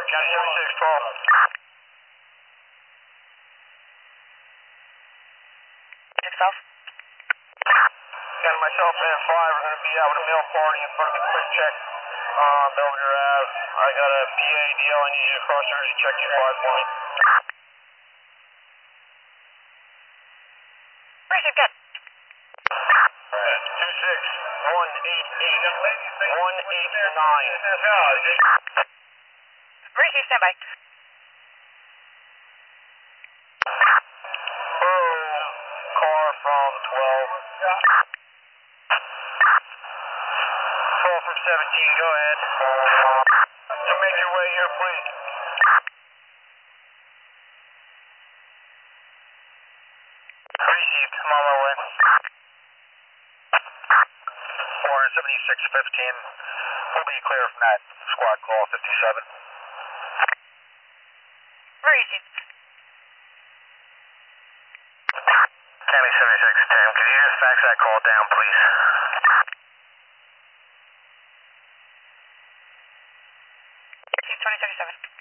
County 7612. Yourself? And myself and 5 are going to be out with a mail party in front of the Quick Check on Belvedere Ave. I got a PADL. I need you to cross over to check 251. Where's your gun? 26188 189. Receive, standby. Car from 12. 12 from 17, go ahead. So make your way here, please. Received, I'm on my way. 47615. We'll be clear from that squad call 57. Receive. County 7610, could you just fax that call down, please? Chief 2037.